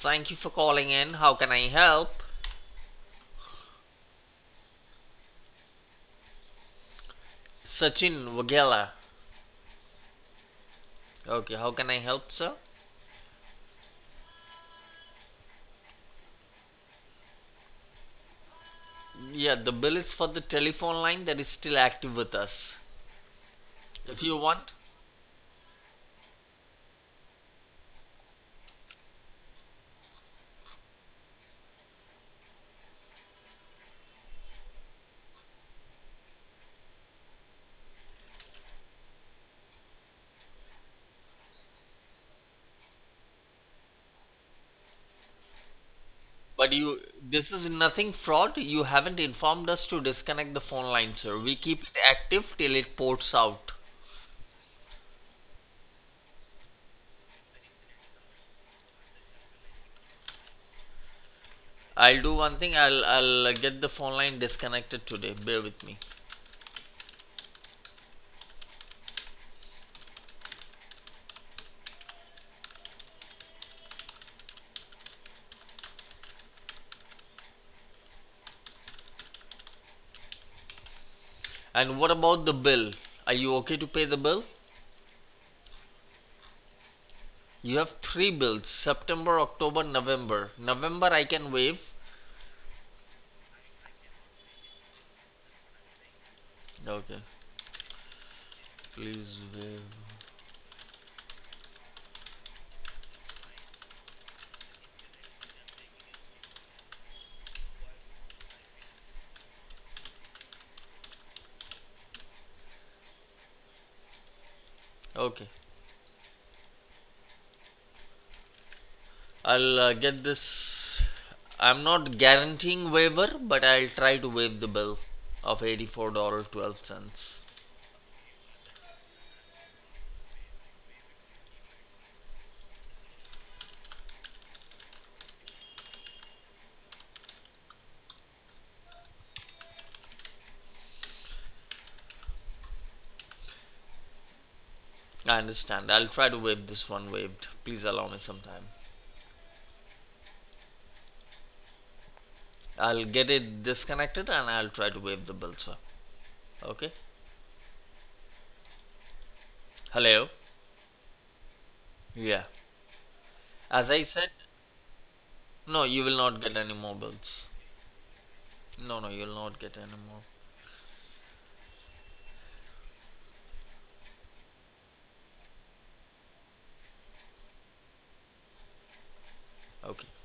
Thank you for calling in. How can I help? Sachin Wagela. Okay, how can I help, sir? Yeah, the bill is for the telephone line that is still active with us. If you want, but this is nothing fraud. You haven't informed us to disconnect the phone line, sir. We keep it active till it ports out. I'll do one thing. I'll get the phone line disconnected today. Bear with me. And what about the bill? Are you okay to pay the bill? You have three bills: September, October, November. November I can waive. Okay. Please waive. Okay. I'll get this. I'm not guaranteeing waiver, but I'll try to waive the bill of $84.12. I understand. I'll try to waive this one waived. Please allow me some time. I'll get it disconnected and I'll try to waive the bill, sir. Okay? Hello? Yeah. As I said, no, you will not get any more bills. No, no, you'll not get any more. Okay.